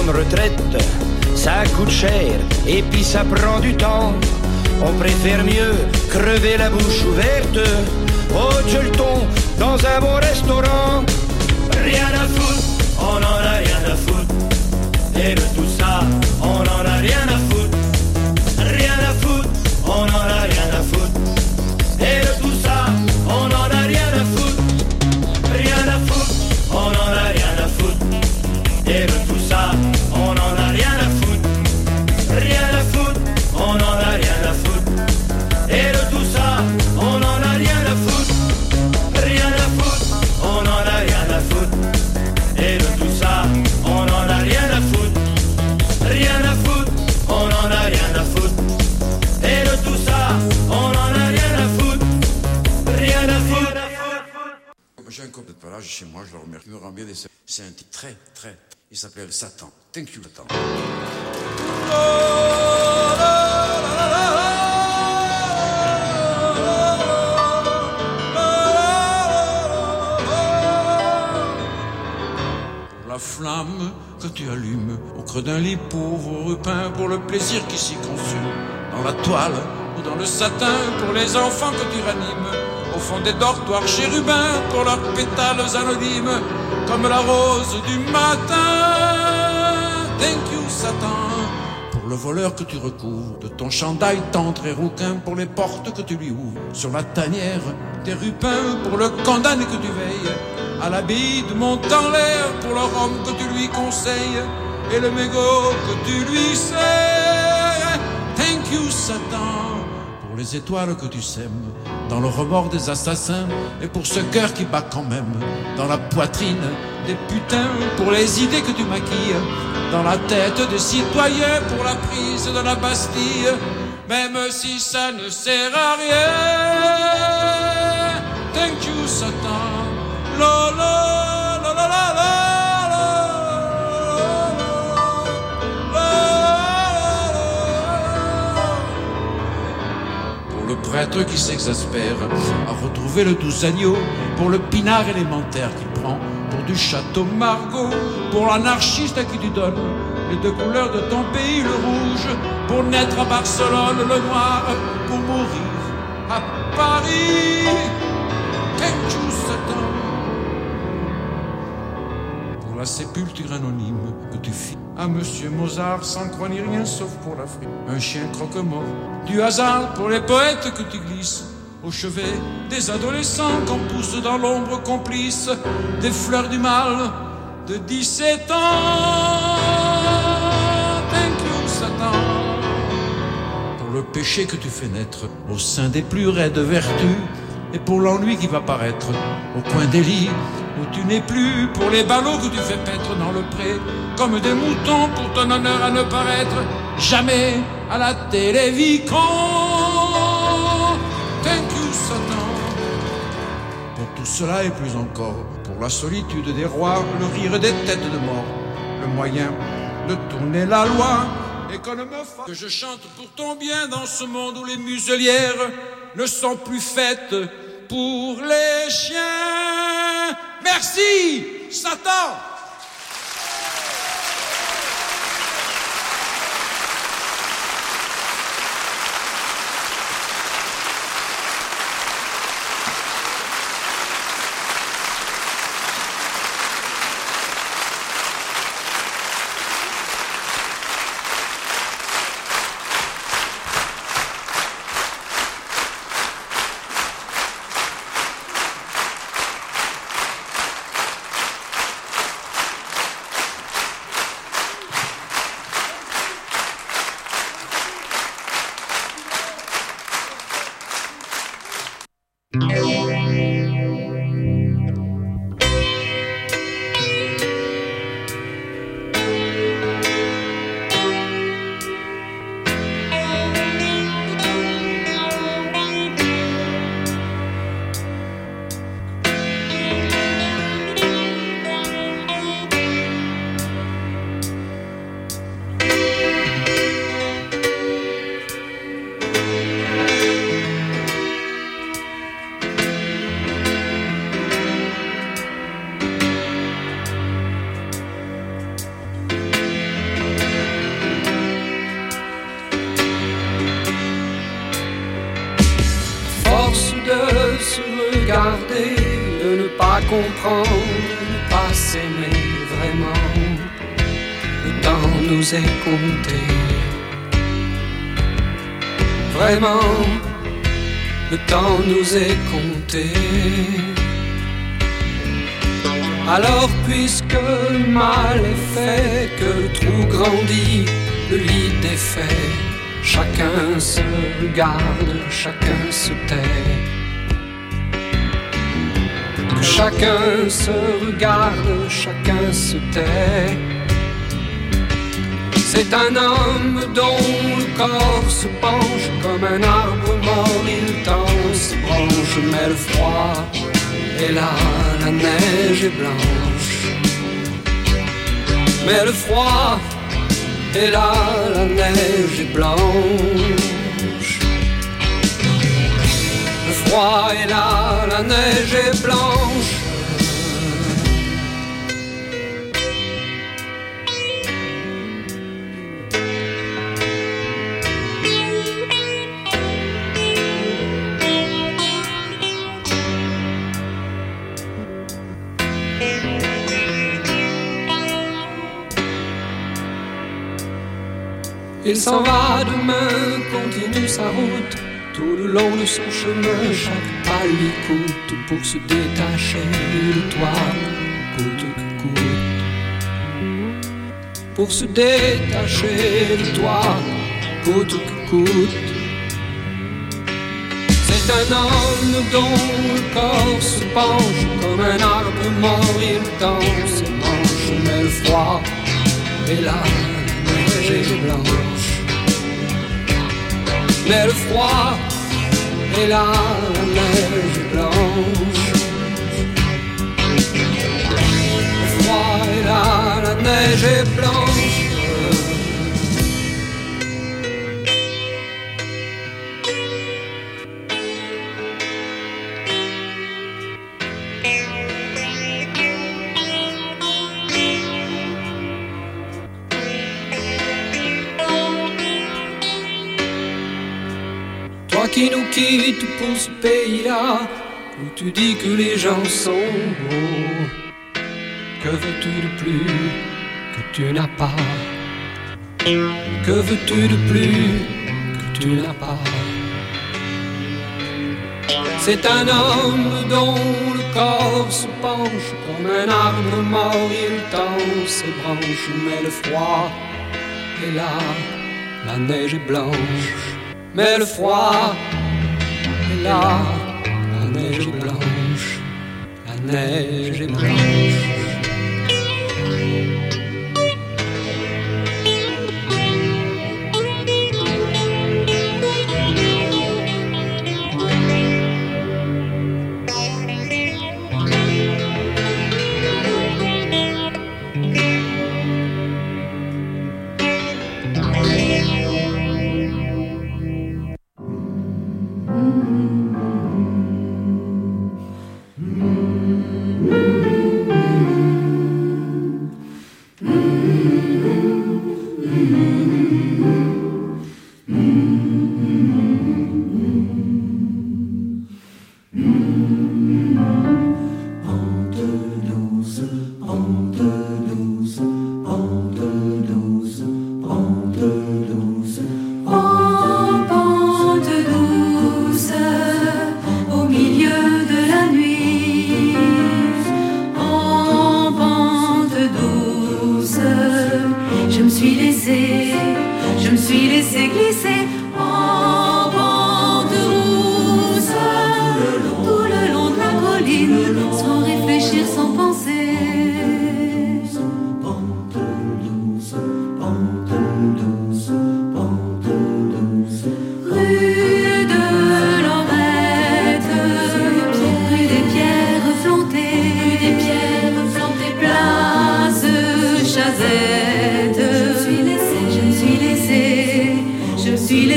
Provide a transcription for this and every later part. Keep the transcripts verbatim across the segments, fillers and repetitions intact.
comme retraite, ça coûte cher et puis ça prend du temps. On préfère mieux crever la bouche ouverte au gueuleton dans un bon restaurant. Rien à foutre, on en a rien à foutre. Et de tout ça, on en a rien à foutre. Rien à foutre, on en a rien à foutre. Et de tout ça, on en a rien à foutre. Rien à foutre, on en a rien à foutre. Et de tout ça, on en a rien à foutre. Rien à foutre, on en a rien à foutre. Et de tout ça, on en a rien à foutre. Rien à foutre, on en a rien à foutre. Et de tout ça, on en a rien à foutre. Rien à foutre, on en a rien à foutre. Et de tout ça, on en a rien à foutre. Rien à foutre. J'ai un copain de palage chez moi, je le remercie, il me rend bien des... C'est un type très, très... Il s'appelle Satan. Thank you, Satan. La flamme que tu allumes au creux d'un lit pauvre repeint pour le plaisir qui s'y consume, dans la toile ou dans le satin pour les enfants que tu ranimes, au fond des dortoirs chérubins pour leurs pétales anonymes, comme la rose du matin. Thank you, Satan. Pour le voleur que tu recouvres de ton chandail tendre et rouquin, pour les portes que tu lui ouvres sur la tanière des rupins, pour le condamné que tu veilles à l'abbaye de Montant-l'air, pour le rhum que tu lui conseilles et le mégot que tu lui sers. Thank you, Satan. Pour les étoiles que tu sèmes dans le remords des assassins, et pour ce cœur qui bat quand même dans la poitrine des putains, pour les idées que tu maquilles dans la tête des citoyens, pour la prise de la Bastille, même si ça ne sert à rien. Thank you, Satan. La la la la la la. Le prêtre qui s'exaspère à retrouver le doux agneau, pour le pinard élémentaire qu'il prend pour du château Margaux, pour l'anarchiste à qui tu donnes les deux couleurs de ton pays, le rouge pour naître à Barcelone, le noir pour mourir à Paris. Thank you, Satan. Pour la sépulture anonyme que tu fis à Monsieur Mozart sans croix ni rien sauf pour l'Afrique, un chien croque-mort du hasard pour les poètes que tu glisses au chevet des adolescents qu'on pousse dans l'ombre complice des fleurs du mal de dix-sept ans. Thank you, Satan. Pour le péché que tu fais naître au sein des plus raides vertus, et pour l'ennui qui va paraître au coin des lits où tu n'es plus, pour les ballots que tu fais paître dans le pré comme des moutons pour ton honneur à ne paraître jamais à la télévision. Thank you, Satan. Pour tout cela et plus encore, pour la solitude des rois, le rire des têtes de mort, le moyen de tourner la loi, et qu'on ne me fasse que je chante pour ton bien dans ce monde où les muselières ne sont plus faites pour les chiens. Merci, Satan. regarder, de ne pas comprendre, de ne pas s'aimer vraiment. Le temps nous est compté. Vraiment, le temps nous est compté. Alors puisque le mal est fait, que le trou grandit, le lit défait, chacun se regarde, chacun se tait. Que chacun se regarde, chacun se tait. C'est un homme dont le corps se penche comme un arbre mort, il tend ses branches, mais le froid est là, la neige est blanche. Mais le froid est là, la neige est blanche. Le froid est là, la neige est blanche. Il s'en va demain, continue sa route, tout le long de son chemin, chaque pas lui coûte pour se détacher de toi, coûte que coûte. Pour se détacher de toi, coûte que coûte. C'est un homme dont le corps se penche comme un arbre mort, il tend ses manches, mais le froid est là, la neige est blanche. Mais le froid est là, la neige est blanche. Le froid est là, la neige est blanche. Toi qui nous quittes pour ce pays-là, où tu dis que les gens sont beaux, que veux-tu de plus que tu n'as pas? Que veux-tu de plus que tu n'as pas? C'est un homme dont le corps se penche comme un arbre mort, il tend ses branches, mais le froid est là, la neige est blanche. Mais le froid est là, la neige est blanche, la neige est blanche. Je me suis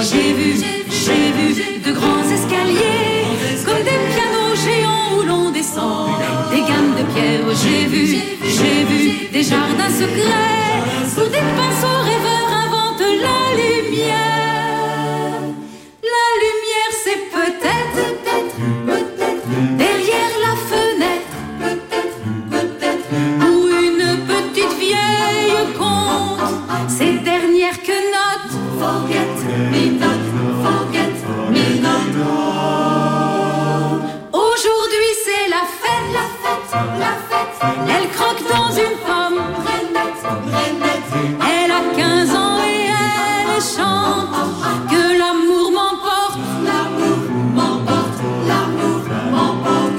j'ai vu, j'ai vu de grands escaliers, comme des pianos géants où l'on descend, des gammes de pierre. J'ai vu, j'ai vu des jardins secrets, où des pinceaux rêveurs inventent la lumière. La lumière, c'est peut-être, peut-être, peut-être, derrière la fenêtre, peut-être, peut-être, où une petite vieille compte ses dernières quenottes. Forget me not, forget me not. Aujourd'hui c'est la fête, la fête, la fête. Elle croque dans une pomme, Renette, Renette. Elle a quinze ans et elle chante que l'amour m'emporte, l'amour m'emporte, l'amour m'emporte.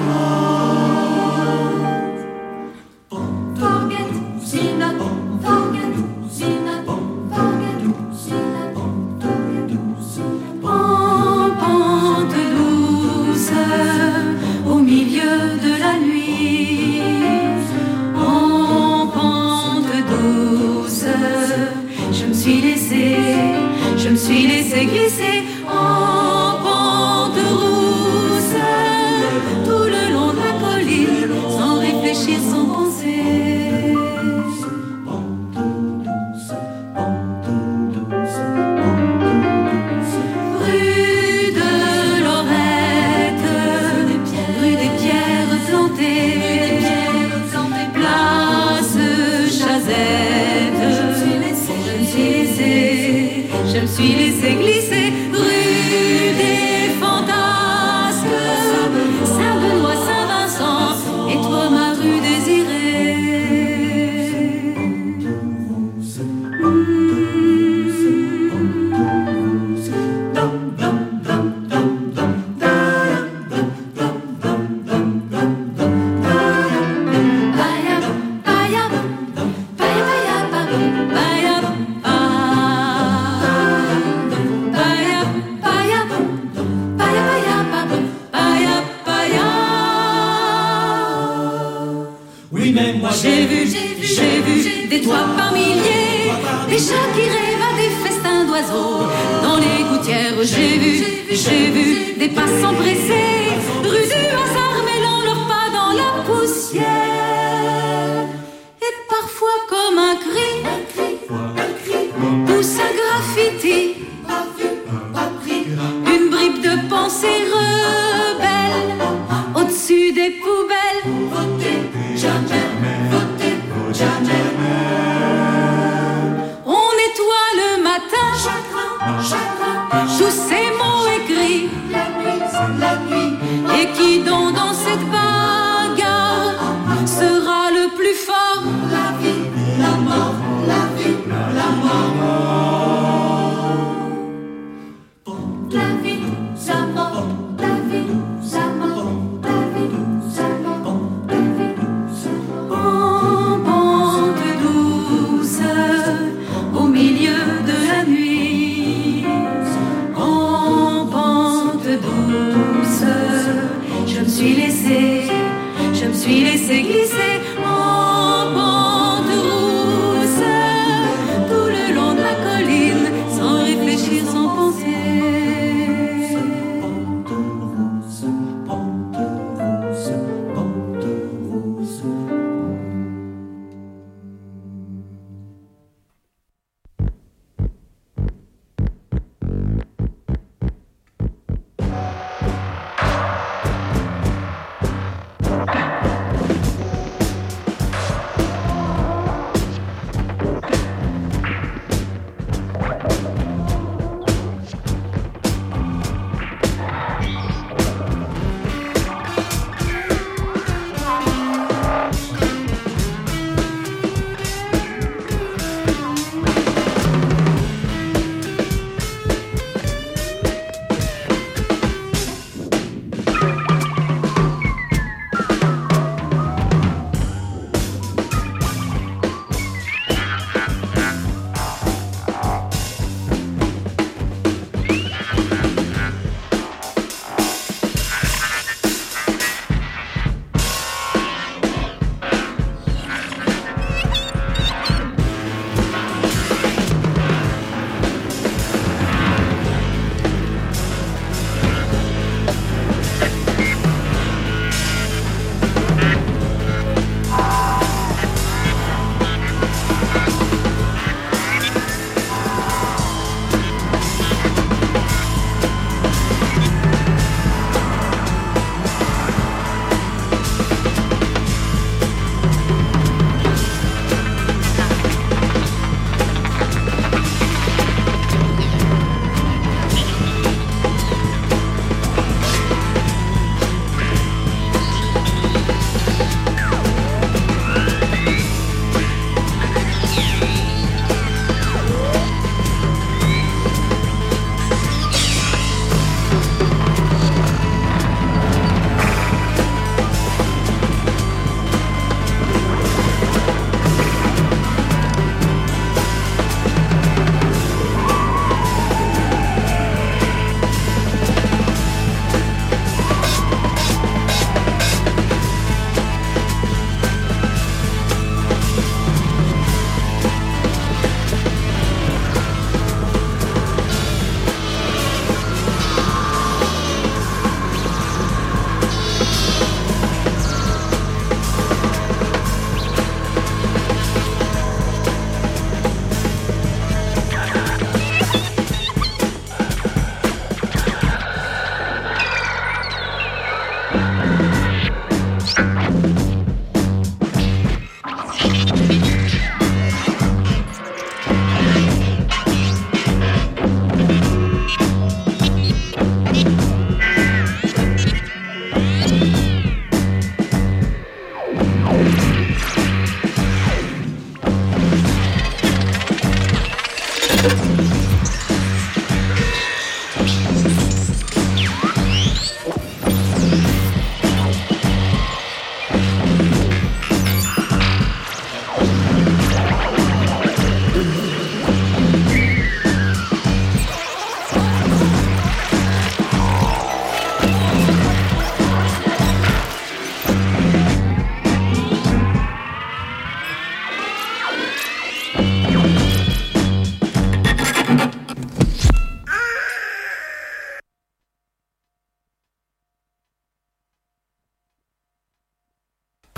Forget me not, forget me not, forget me not. En pente douce, au milieu de la nuit, en pente douce, je me suis laissée, je me suis laissée glisser en pente rousse, tout le long de la colline, sans réfléchir, sans penser. Rue de Lorette, rue des pierres plantées, place Chazette. Je me suis laissée, je me suis laissée glisser. Rue des fantasques, Saint-Benoît, Saint-Vincent, et toi ma rue désirée. Oui, mais moi J'ai vu, j'ai vu des toits par milliers, des chats qui rêvent à des festins d'oiseaux. Dans les gouttières, j'ai vu, j'ai vu des passants pressés, rue du hasard mêlant leurs pas dans la poussière. Et parfois comme un cri, pousse un graffiti, une bribe de pensée rebelle, au-dessus des poubelles. Votez jamais, votez jamais. On nettoie le matin, chacun, chacun, tous ces mots écrits, la nuit, la nuit. Et qui donc dans cette bagarre sera le plus fort? La vie, la mort, la vie, la mort. La vie, sa mort, la vie, sa mort, la vie, sa mort, la vie, sa mort. En pente douce, au milieu de la nuit, en pente douce, je me suis laissée, je me suis laissée glisser en pente rousse, tout le long de la colline, sans réfléchir, sans penser.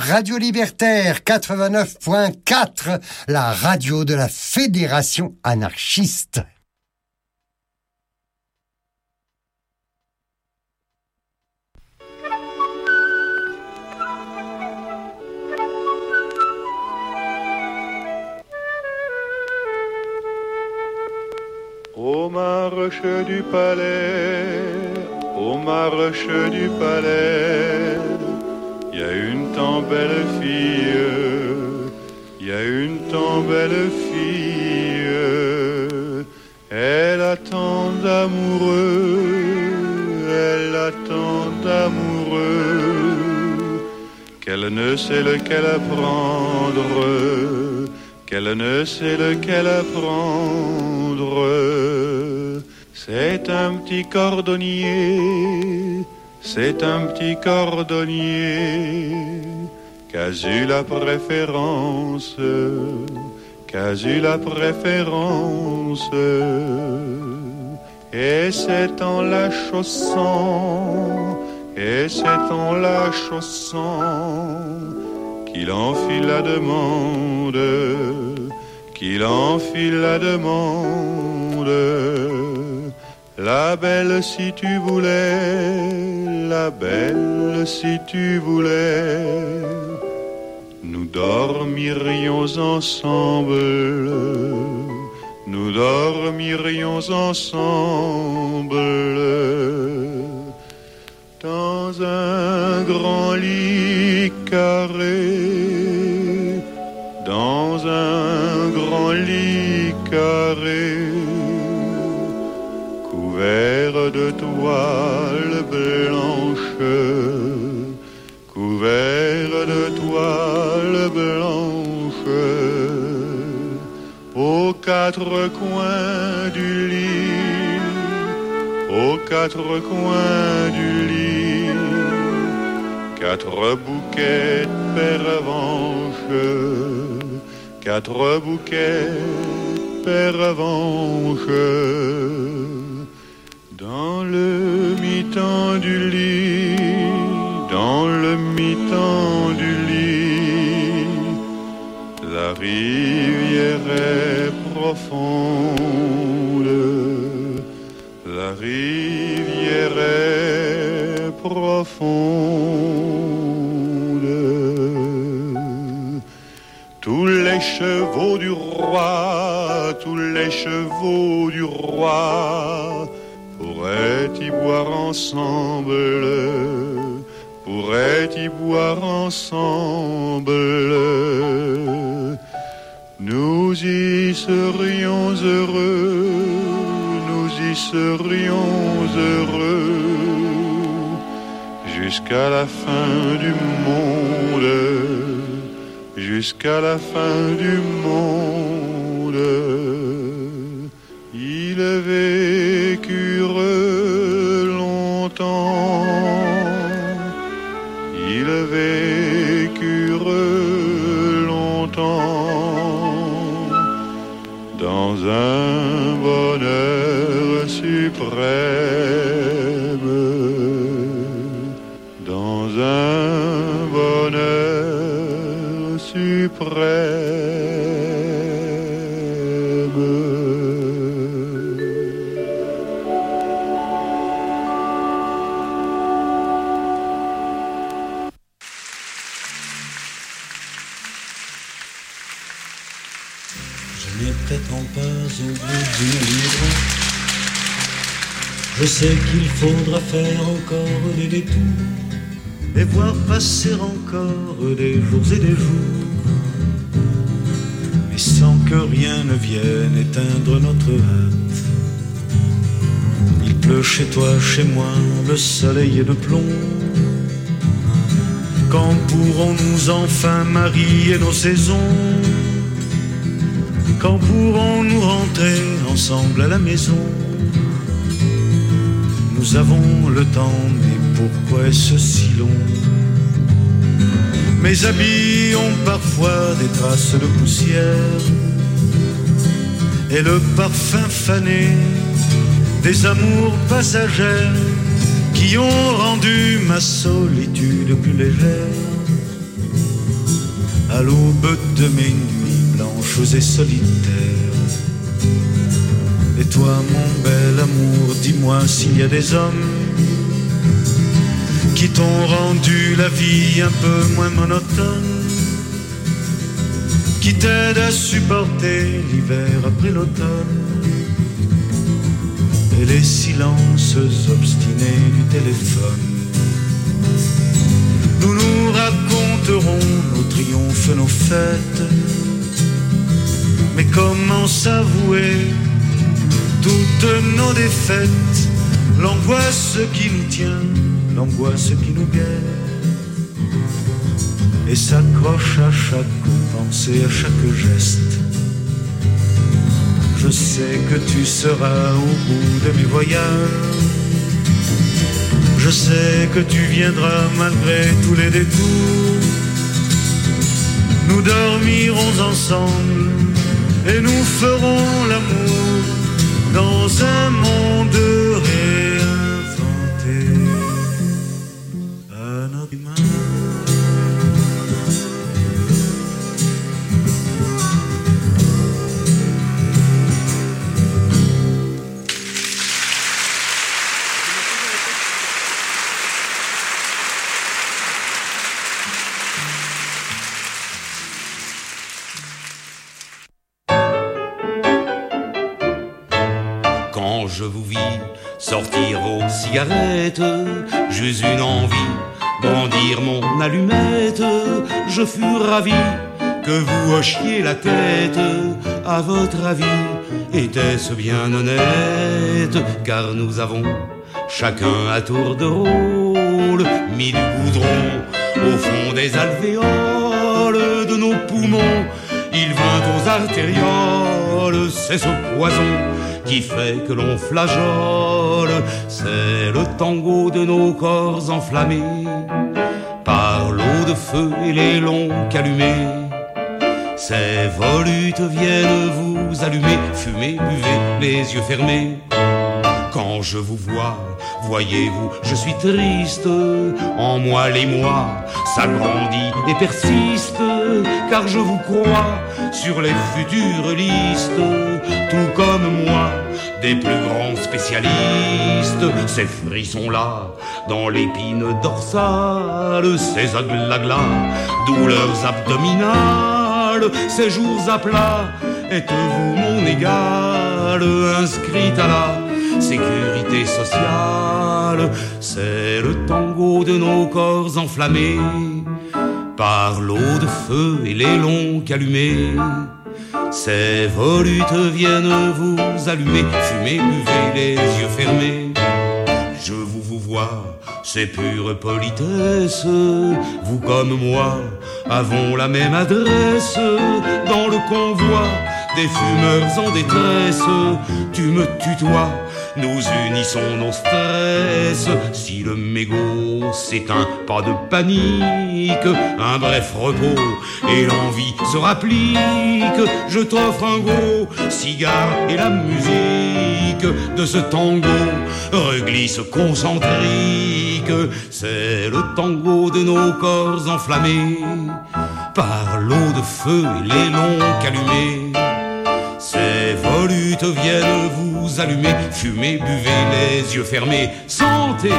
Radio Libertaire quatre-vingt-neuf point quatre, la radio de la Fédération anarchiste. Au marche du palais, au marche du palais, il y a une tant belle fille, il y a une tant belle fille, elle attend d'amoureux, elle attend d'amoureux, qu'elle ne sait lequel prendre, qu'elle ne sait lequel prendre. C'est un petit cordonnier, c'est un petit cordonnier qu'a eu la préférence, qu'a eu la préférence. Et c'est en la chaussant, et c'est en la chaussant qu'il enfile la demande, qu'il enfile la demande. La belle si tu voulais, la belle si tu voulais, nous dormirions ensemble, nous dormirions ensemble, dans un grand lit carré, dans un grand lit carré, couvert de toile blanche, couvert de toile blanche, aux quatre coins du lit, aux quatre coins du lit, quatre bouquets de pervenches, quatre bouquets de pervenches. Dans le mi-temps du lit, dans le mi-temps du lit, la rivière est profonde, la rivière est profonde. Tous les chevaux du roi, tous les chevaux du roi pourraient y boire ensemble, pourraient y boire ensemble. Nous y serions heureux, nous y serions heureux, jusqu'à la fin du monde, jusqu'à la fin du monde. Ils vécurent longtemps, ils vécurent longtemps, dans un bonheur suprême, dans un bonheur suprême. N'étant pas au bout d'une livre, je sais qu'il faudra faire encore des détours et voir passer encore des jours et des jours, mais sans que rien ne vienne éteindre notre hâte. Il pleut chez toi, chez moi, le soleil est de plomb. Quand pourrons-nous enfin marier nos saisons? Quand pourrons-nous rentrer ensemble à la maison? Nous avons le temps, mais pourquoi est-ce si long? Mes habits ont parfois des traces de poussière et le parfum fané des amours passagères qui ont rendu ma solitude plus légère. à l'aube de mes nuits blanches et solitaires. Et toi, mon bel amour, dis-moi s'il y a des hommes qui t'ont rendu la vie un peu moins monotone, qui t'aident à supporter l'hiver après l'automne et les silences obstinés du téléphone. Nous nous raconterons nos triomphes, nos fêtes, mais comment s'avouer toutes nos défaites, l'angoisse qui nous tient, l'angoisse qui nous guette, et s'accroche à chaque pensée, à chaque geste. Je sais que tu seras au bout de mes voyages, je sais que tu viendras malgré tous les détours. Nous dormirons ensemble et nous ferons l'amour dans un monde réinventé à notre image. Je vous vis sortir vos cigarettes, j'eus une envie, brandir mon allumette. Je fus ravi que vous hochiez la tête. À votre avis, était-ce bien honnête? Car nous avons chacun à tour de rôle mis du goudron au fond des alvéoles de nos poumons. Il vint aux artérioles, c'est ce poison qui fait que l'on flageole. C'est le tango de nos corps enflammés par l'eau de feu et les longs calumets. Ces volutes viennent vous allumer, fumez, buvez, les yeux fermés. Quand je vous vois, voyez-vous, je suis triste. En moi l'émoi s'agrandit et persiste, car je vous crois sur les futures listes, tout comme moi, des plus grands spécialistes. Ces frissons-là dans l'épine dorsale, ces aglaglas, douleurs abdominales, ces jours à plat, êtes-vous mon égal, inscrite à la sécurité sociale? C'est le tango de nos corps enflammés par l'eau de feu et les longs calumets. Ces volutes viennent vous allumer, fumez, buvez, les yeux fermés. Je vous vous vois, c'est pure politesse. Vous comme moi avons la même adresse. Dans le convoi des fumeurs en détresse, tu me tutoies, nous unissons nos stress. Si le mégot s'éteint, pas de panique, un bref repos et l'envie se rapplique. Je t'offre un gros cigare et la musique de ce tango reglisse concentrique. C'est le tango de nos corps enflammés par l'eau de feu et les longs calumets. Ces volutes viennent vous allumer, fumez, buvez, les yeux fermés, santé.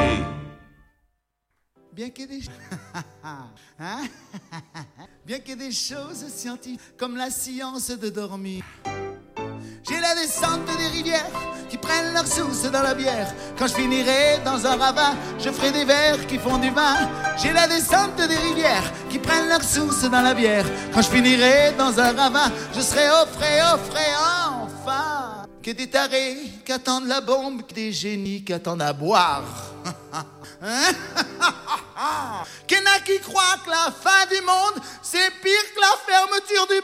Bien qu'il y ait des... hein? Bien qu'il y ait des choses scientifiques comme la science de dormir, j'ai la descente des rivières qui prennent leur source dans la bière. Quand je finirai dans un ravin, je ferai des vers qui font du vin. J'ai la descente des rivières qui prennent leur source dans la bière. Quand je finirai dans un ravin, je serai au frais, au frais, enfin. Que des tarés qui attendent la bombe, que des génies qui attendent à boire. Hein? Qu'il y en a qui croient que la fin du monde, c'est pire que la fermeture du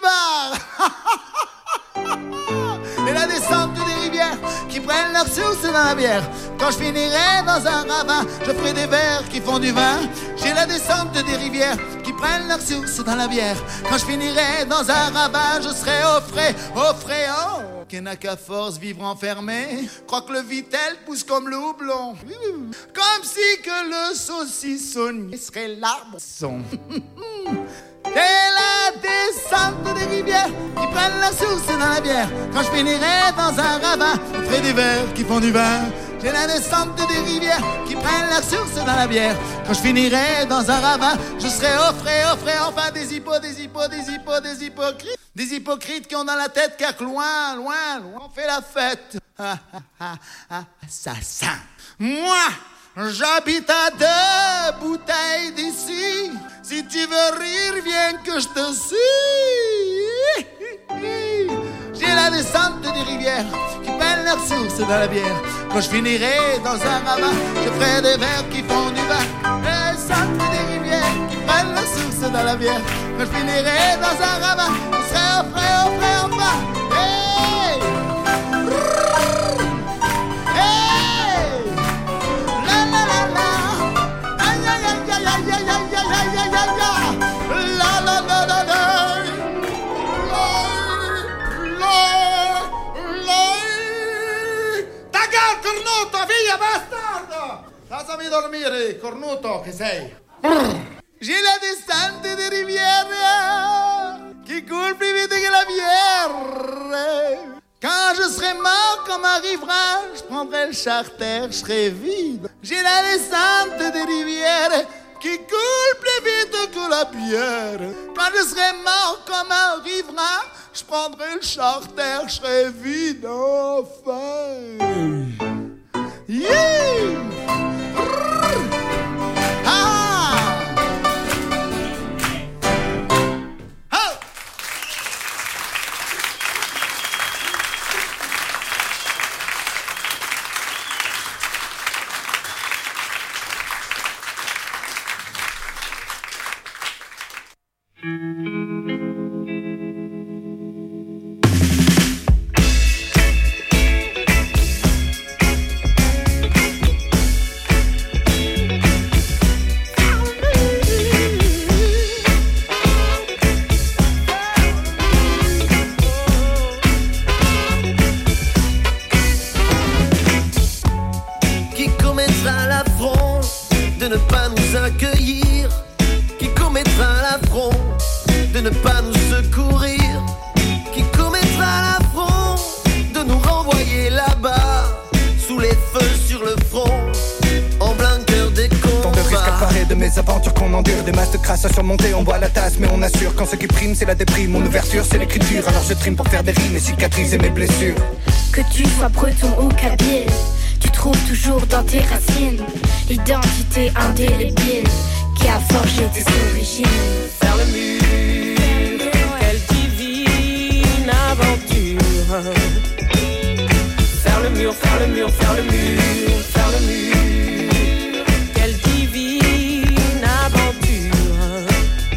bar. Et la descente des rivières qui prennent leur source dans la bière. Quand je finirai dans un ravin, je ferai des vers qui font du vin. J'ai la descente des rivières qui prennent leur source dans la bière. Quand je finirai dans un ravin, je serai au frais, au frais, oh. Qu'il n'a qu'à force vivre enfermé, crois que le vitel pousse comme le houblon. Comme si que le saucissonnier serait l'arbre son. Et la descente des rivières qui prennent la source dans la bière. Quand je finirai dans un ravin, je ferai des vers qui font du vin. J'ai la descente des rivières qui prennent la source dans la bière. Quand je finirai dans un ravin, je serai au frais, au frais, enfin des hippos, des hippos, des hippos, des hypocrites. Des hypocrites qui ont dans la tête qu'à loin, loin, loin, on fait la fête. Ah, ah, ah, ah, assassin. Moi, j'habite à deux bouteilles d'ici. Si tu veux rire, viens que je te suis. J'ai la descente des rivières qui prennent leur source dans la bière. Quand je finirai dans un ravin, je ferai des vers qui font du vin. La descente des rivières qui prennent leur source dans la bière. Quand je finirai dans un ravin, je serai au frais, au frais, au frais. Hey! Hey! La la la la! Aïe aïe aïe aïe aïe aïe aïe aïe aïe aïe aïe! La la la la la! Cornuto, via bastardo! Lasciami dormire, cornuto che sei. J'ai la descente des rivières qui coule plus vite que la bière. Quand je serai mort comme un riverain, je prendrai le charter, je serai vide. J'ai la descente des rivières qui coule plus vite que la bière. Quand je serai mort comme un riverain, je prendrai le charter, je serai vide enfin. Yeah! Ah! Oh! Quand ce qui prime c'est la déprime, mon ouverture c'est l'écriture. Alors je trime pour faire des rimes et cicatriser mes blessures. Que tu sois breton ou kabyle, tu trouves toujours dans tes racines l'identité indélébile qui a forgé tes origines. Faire le mur, quelle divine aventure. Faire le mur, faire le mur, faire le mur, faire le mur. Quelle divine aventure.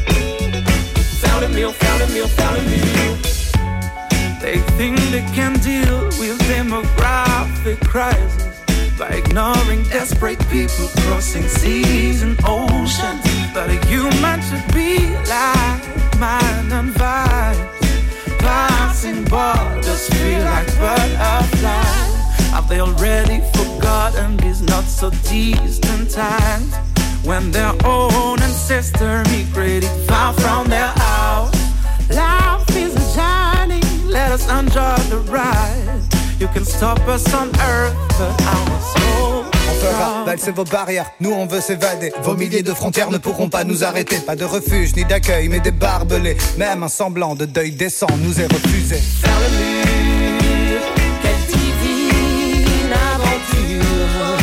Faire le mur, faire le mur, faire le mur. They think they can deal with demographic crisis by ignoring desperate people crossing seas and oceans. But a human should be like mind and vibes. Passing borders feel like butterflies. Have they already forgotten these not so distant times when their own ancestor migrated far from their house? Life is a journey, let us enjoy the ride. You can stop us on earth, but our soul. On fera valser vos barrières, nous on veut s'évader. Vos milliers de frontières ne pourront pas nous arrêter. Pas de refuge ni d'accueil, mais des barbelés. Même un semblant de deuil décent nous est refusé. Faire le mur, quelle divine aventure.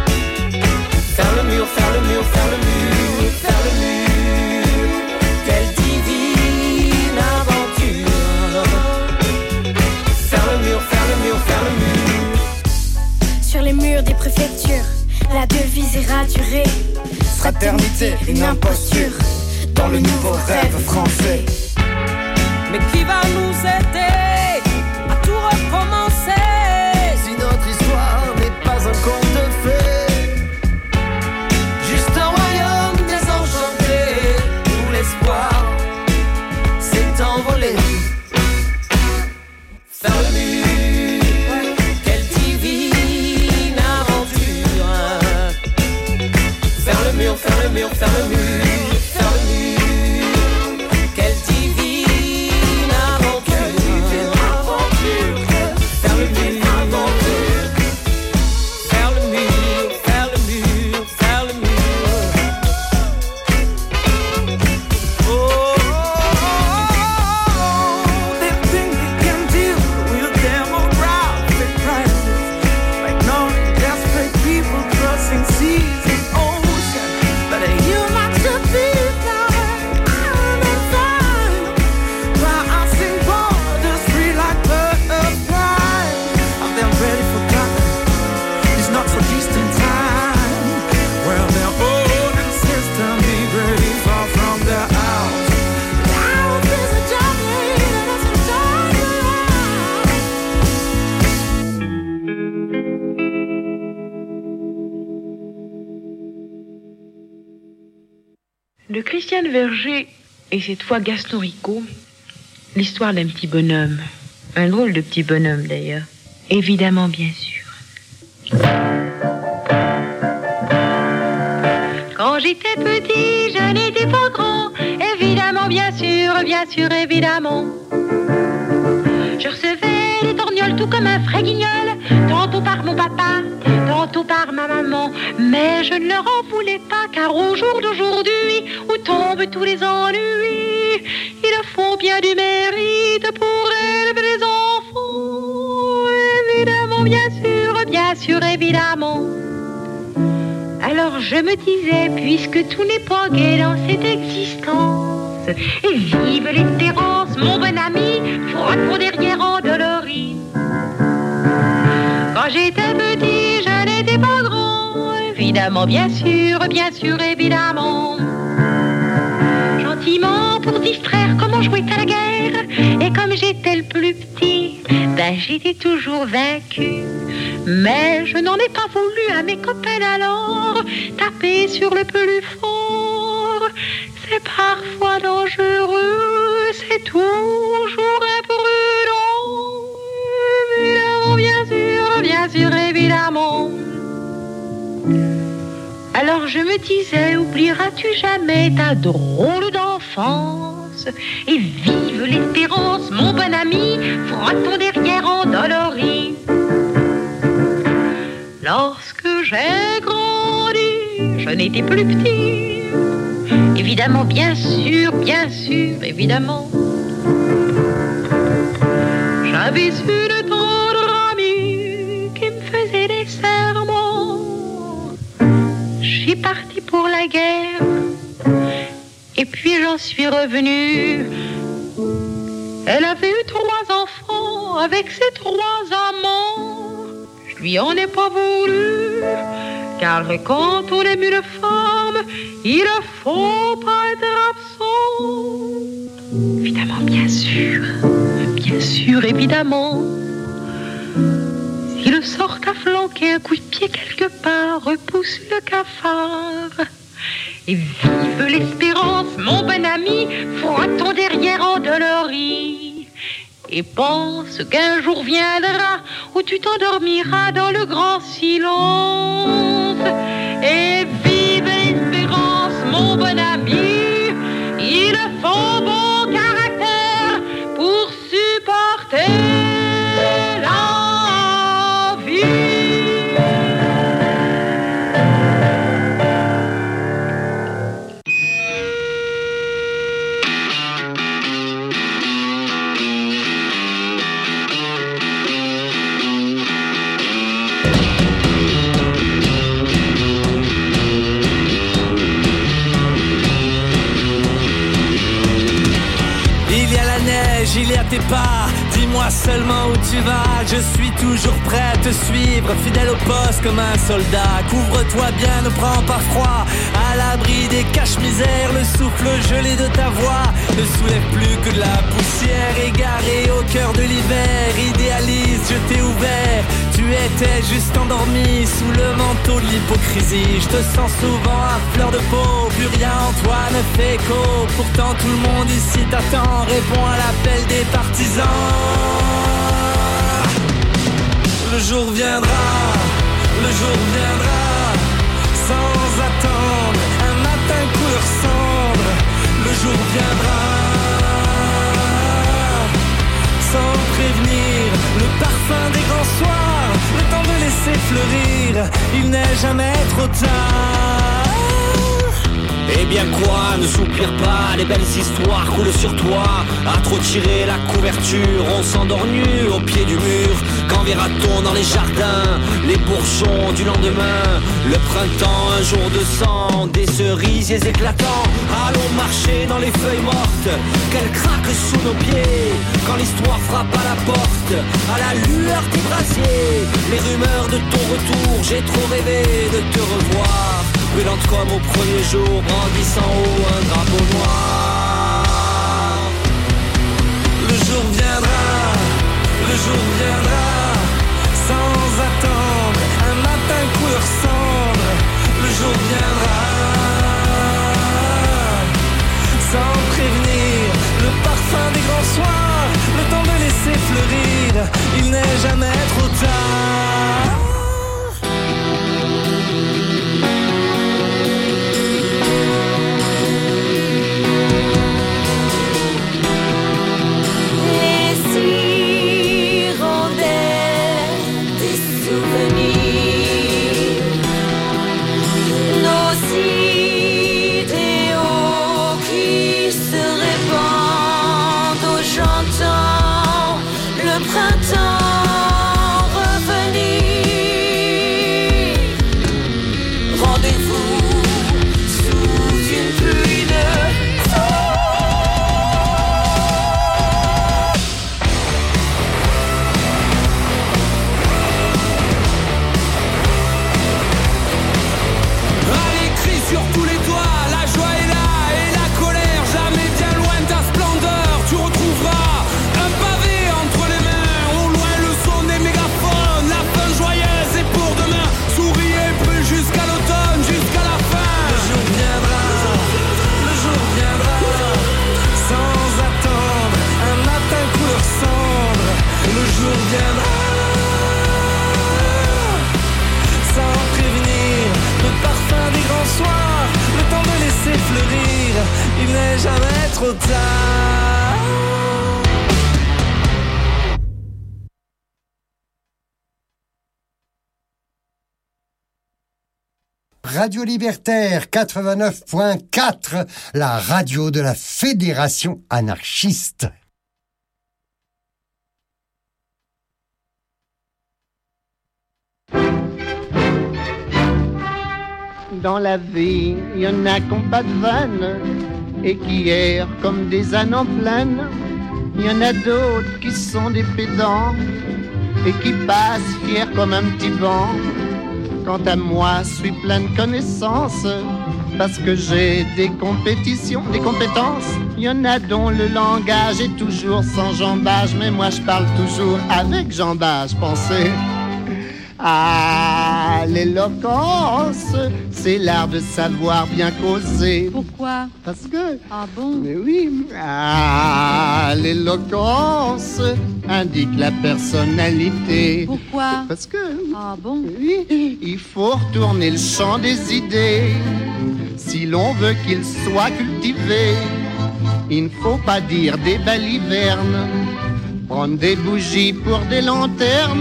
Faire le mur, faire le mur, faire le mur, faire le mur. Quelle divine aventure. Faire le mur, faire le mur, faire le mur. Sur les murs des préfectures, la devise est raturée. Fraternité, une imposture dans le nouveau rêve français. Mais qui va nous aider à tout recommencer si notre histoire n'est pas un conte de fées? Juste un royaume désenchanté où l'espoir s'est envolé. Faire le mur, quelle divine aventure. Faire le mur, faire le mur, faire le mur, faire le mur. Quelle divine De Christiane Verger et cette fois Gaston Rico, l'histoire d'un petit bonhomme. Un drôle de petit bonhomme d'ailleurs. Évidemment, bien sûr. Quand j'étais petit, je n'étais pas grand. Évidemment, bien sûr, bien sûr, évidemment. Je recevais des torgnoles tout comme un vrai guignol, tantôt par mon papa, tantôt par ma maman. Mais je ne leur en voulais pas, car au jour d'aujourd'hui, où tombent tous les ennuis, ils font bien du mérite pour élever les enfants. Évidemment, bien sûr, bien sûr, évidemment. Alors je me disais, puisque tout n'est pas gai dans cette existence, et vive l'espérance, mon bon ami, frotte mon derrière endolori. Quand j'étais petit, je n'étais pas grand, évidemment, bien sûr, bien sûr, évidemment. Gentiment, pour distraire, comme on jouait à la guerre, et comme j'étais le plus petit, ben j'étais toujours vaincu. Mais je n'en ai pas voulu à mes copains alors. Taper sur le plus fort, c'est parfois dangereux, c'est toujours imprudent. Évidemment, bien sûr, bien sûr, évidemment. Alors je me disais, oublieras-tu jamais ta drôle d'enfance? Et vive l'espérance, mon bon ami, frotte ton derrière endolori. Lorsque j'ai grandi, je n'étais plus petit. Évidemment, bien sûr, bien sûr, évidemment. J'avais une tendre amie qui me faisait des serments. Je suis partie pour la guerre, et puis j'en suis revenue. Elle avait eu trois enfants avec ses trois amants. Je lui en ai pas voulu, car quand on aime une femme, il ne faut pas être absent. Évidemment, bien sûr, bien sûr, évidemment. Si le sort t'a flanqué un coup de pied quelque part, repousse le cafard. Et vive l'espérance, mon bon ami, frotte ton derrière endolori. Et pense qu'un jour viendra où tu t'endormiras dans le grand silence. Et vive l'espérance, mon bon ami, il faut bon caractère pour supporter la vie. Il y a tes pas, dis-moi seulement où tu vas. Je suis toujours prêt à te suivre, fidèle au poste comme un soldat. Couvre-toi bien, ne prends pas froid. À l'abri des caches-misères, le souffle gelé de ta voix ne soulève plus que de la poussière. Égaré au cœur de l'hiver, idéaliste, je t'ai ouvert. Tu étais juste endormi sous le manteau de l'hypocrisie. Je te sens souvent à fleur de peau, plus rien en toi ne fait écho. Pourtant tout le monde ici t'attend, réponds à l'appel des partisans. Le jour viendra, le jour viendra, sans attendre, un matin couleur cendre. Le jour viendra, sans prévenir, le parfum des grands soirs, le temps de laisser fleurir, il n'est jamais trop tard. Eh bien quoi, ne soupire pas, les belles histoires coulent sur toi. À trop tirer la couverture, on s'endort nu au pied du mur. Quand verra-t-on dans les jardins les bourgeons du lendemain? Le printemps, un jour de sang, des cerisiers éclatants. Allons marcher dans les feuilles mortes, qu'elles craquent sous nos pieds. Quand l'histoire frappe à la porte, à la lueur des brasiers. Les rumeurs de ton retour, j'ai trop rêvé de te revoir. Brûlante comme au premier jour, brandissant haut un drapeau noir. Le jour viendra, le jour viendra, sans attendre, un matin couleur cendre. Le jour viendra, trop tard. Radio Libertaire quatre-vingt-neuf point quatre, la radio de la Fédération anarchiste. Dans la vie, il y en a qui n'ont pas de vanne et qui errent comme des ânes en plaine. Il y en a d'autres qui sont des pédants et qui passent fiers comme un petit banc. Quant à moi, je suis plein de connaissances parce que j'ai des compétitions, des compétences. Il y en a dont le langage est toujours sans jambage, mais moi je parle toujours avec jambage. Pensez à l'éloquence, c'est l'art de savoir bien causer. Pourquoi? Parce que... Ah bon? Mais oui. Ah, l'éloquence indique la personnalité. Pourquoi? Parce que... Ah bon? Oui, il faut retourner le champ des idées si l'on veut qu'il soit cultivé. Il ne faut pas dire des balivernes, prendre des bougies pour des lanternes.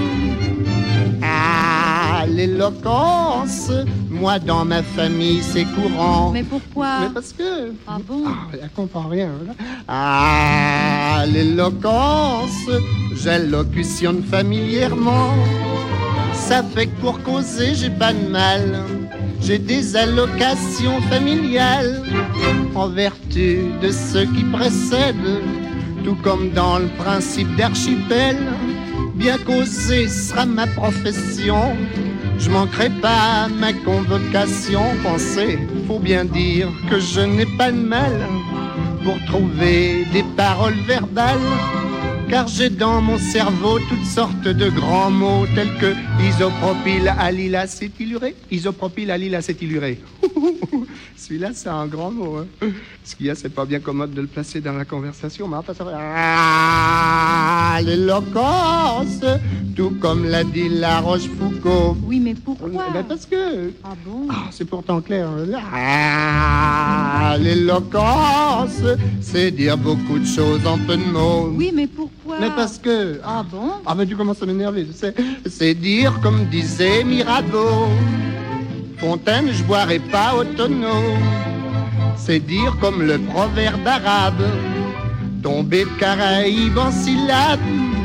Ah, l'éloquence, moi dans ma famille c'est courant. Mais pourquoi? Mais parce que... Ah bon? Ah, elle comprend rien, là. Ah, l'éloquence, j'allocutionne familièrement. Ça fait que pour causer j'ai pas de mal. J'ai des allocations familiales en vertu de ce qui précède, tout comme dans le principe d'archipel. Bien causer sera ma profession, je manquerai pas ma convocation. Pensez, faut bien dire que je n'ai pas de mal pour trouver des paroles verbales, car j'ai dans mon cerveau toutes sortes de grands mots tels que isopropyl allylacétyluré, isopropyl allylacétyluré. Celui-là, c'est un grand mot. Hein. Ce qu'il y a, c'est pas bien commode de le placer dans la conversation. Mais ça... Ah, l'éloquence, tout comme l'a dit La Rochefoucauld. Oui, mais pourquoi? Ben parce que... Ah bon? Ah, c'est pourtant clair. Ah, l'éloquence, c'est dire beaucoup de choses en peu de mots. Oui, mais pourquoi? Mais parce que... Ah bon? Ah, mais tu commences à m'énerver, tu sais. C'est dire comme disait Mirabeau, Fontaine, je boirai pas au tonneau. C'est dire comme le proverbe arabe, tomber de Caraïbes en syllabes.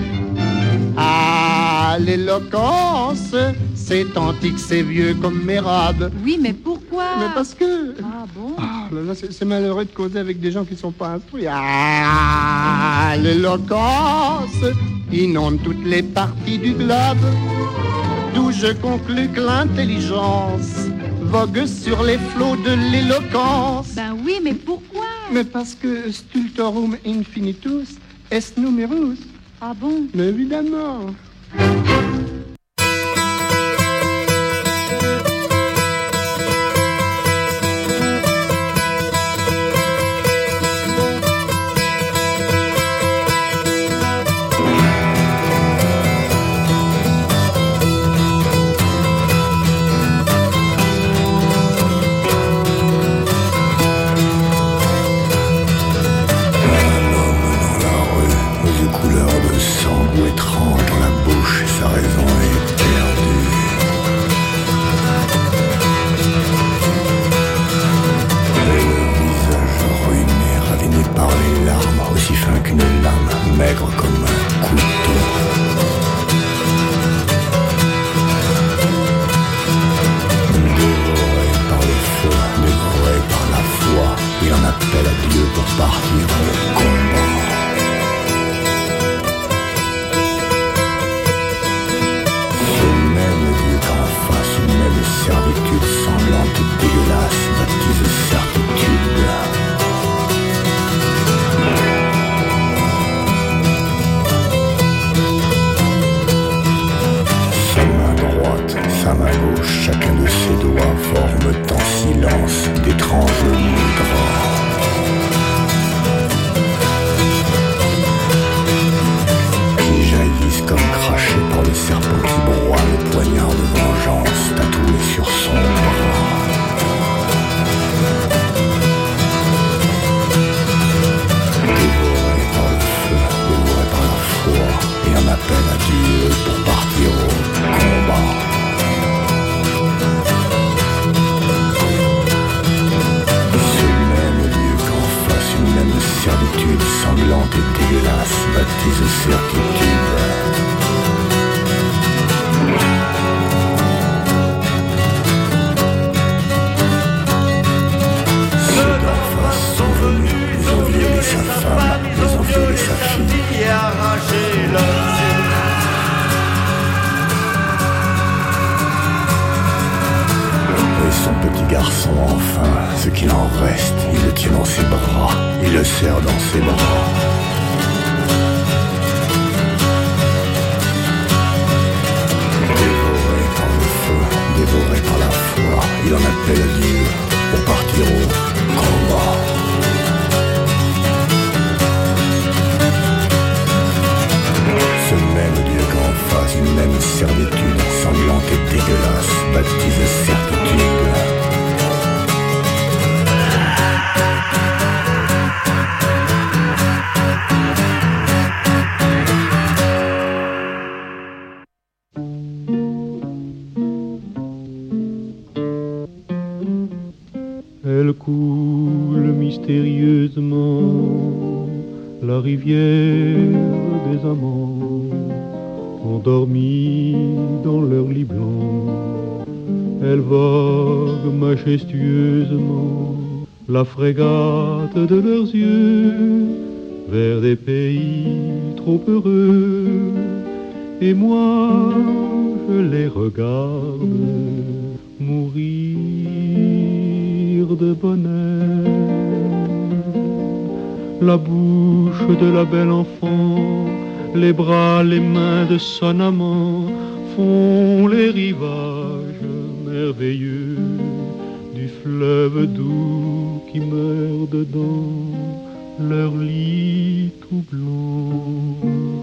Ah, l'éloquence, c'est antique, c'est vieux comme mes robes. Oui, mais pourquoi? Mais parce que... Ah bon? Ah, là, là, c'est, c'est malheureux de causer avec des gens qui sont pas instruits. Ah, l'éloquence inonde toutes les parties du globe, d'où je conclus que l'intelligence vogue sur les flots de l'éloquence. Ben oui, mais pourquoi? Mais parce que stultorum infinitus est numerus. Ah bon? Mais évidemment. Couleur de sang étrange dans la bouche et sa raison. garçon, enfin, ce qu'il en reste, il le tient dans ses bras, il le serre dans ses bras. Dévoré par le feu, dévoré par la foi, il en appelle à Dieu pour partir au combat. Ce même Dieu qu'en face, une même servitude sanglante et dégueulasse, baptise certitude. Elle coule mystérieusement la rivière des amants, endormis dans leur lit blanc. Elle vogue majestueusement la frégate de leurs yeux vers des pays trop heureux. Et moi, je les regarde mourir de bonheur. La bouche de la belle enfant, les bras, les mains de son amant font les rivages merveilleux du fleuve doux qui meurt dedans leur lit tout blanc.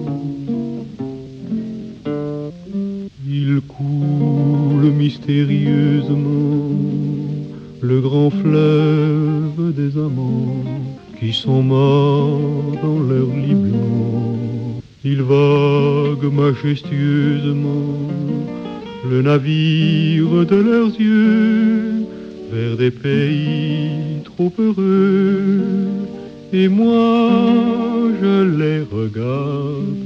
Il coule mystérieusement le grand fleuve des amants qui sont morts dans leur lit blanc. Il vogue majestueusement le navire de leurs yeux vers des pays trop heureux. Et moi, je les regarde.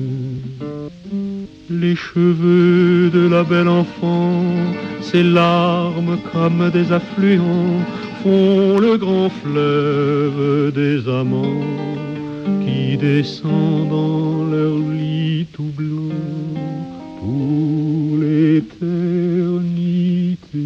Les cheveux de la belle enfant, ses larmes comme des affluents font le grand fleuve des amants qui descend dans leur lit tout blanc pour l'éternité.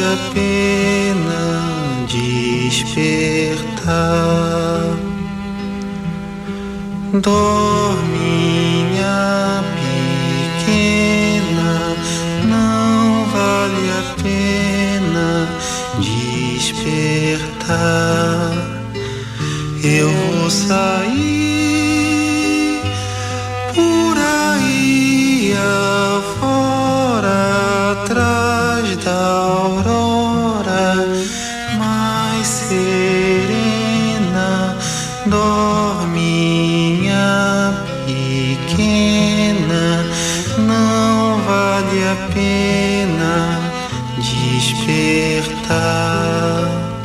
a pena despertar. Dorme, minha pequena, não vale a pena despertar. Eu vou sair por aí afora, atrás da aurora mais serena. Dorme, minha pequena, não vale a pena despertar.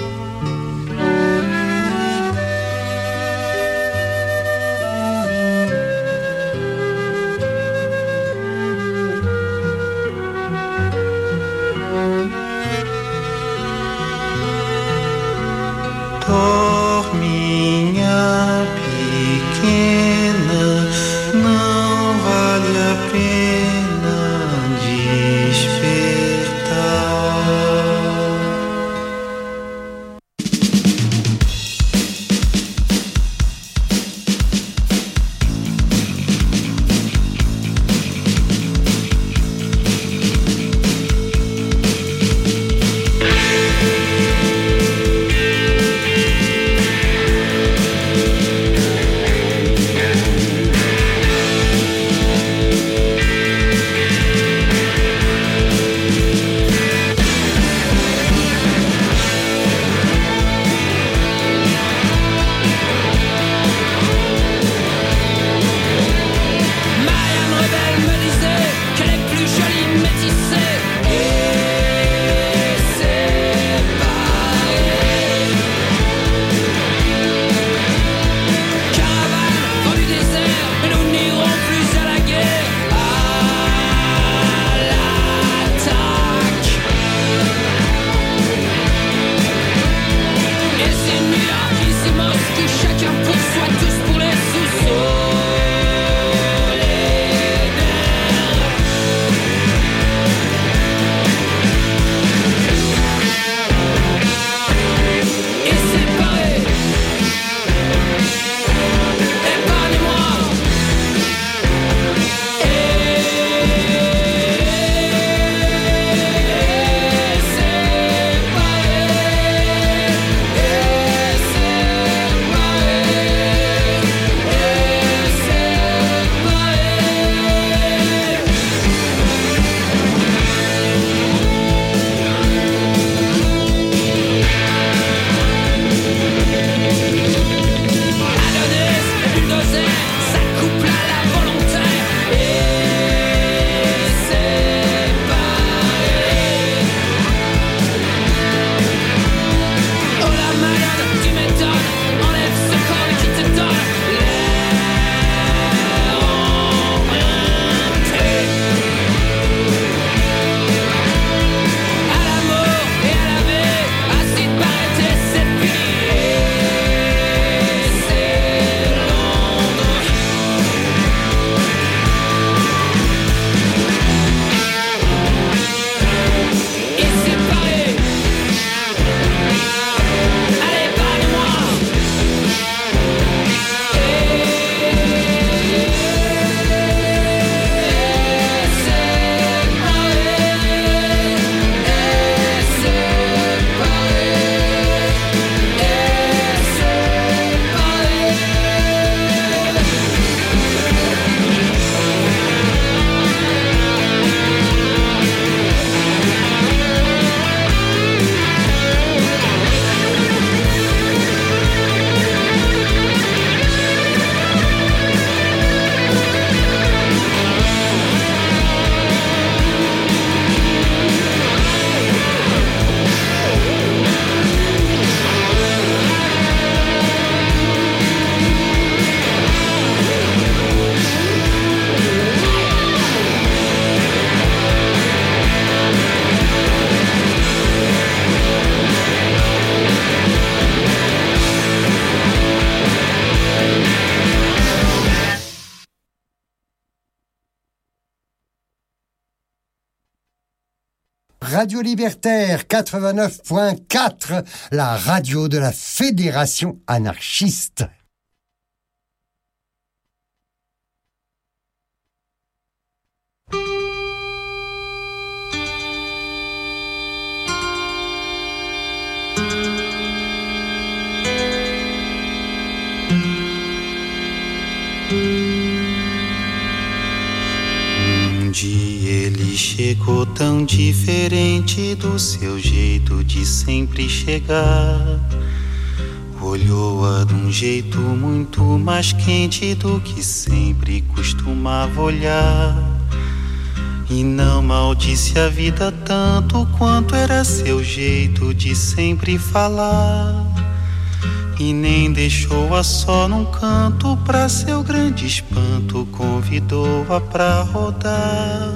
Dorme, minha pequena, não vale a pena despertar. Radio Libertaire quatre-vingt-neuf point quatre, la radio de la Fédération anarchiste. Um dia ele chegou tão diferente do seu jeito de sempre chegar. Olhou-a de um jeito muito mais quente do que sempre costumava olhar. E não maldisse a vida tanto quanto era seu jeito de sempre falar. E nem deixou-a só num canto, pra seu grande espanto convidou-a pra rodar.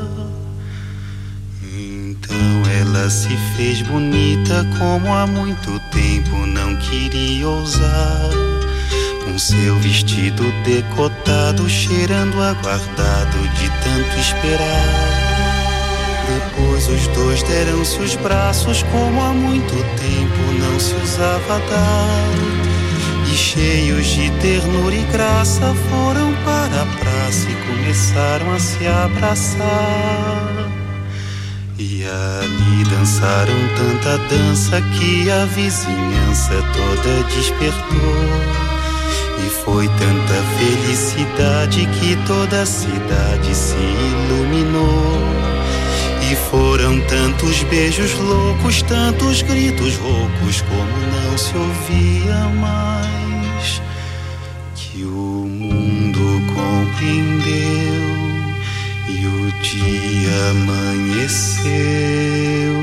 Então ela se fez bonita como há muito tempo não queria ousar, com seu vestido decotado cheirando aguardado de tanto esperar. Depois os dois deram-se os braços como há muito tempo não se usava dar. E cheios de ternura e graça foram para a praça e começaram a se abraçar. E ali dançaram tanta dança que a vizinhança toda despertou. E foi tanta felicidade que toda a cidade se iluminou. E foram tantos beijos loucos, tantos gritos roucos, como não se ouvia mais, que o mundo compreendeu e o dia amanheceu.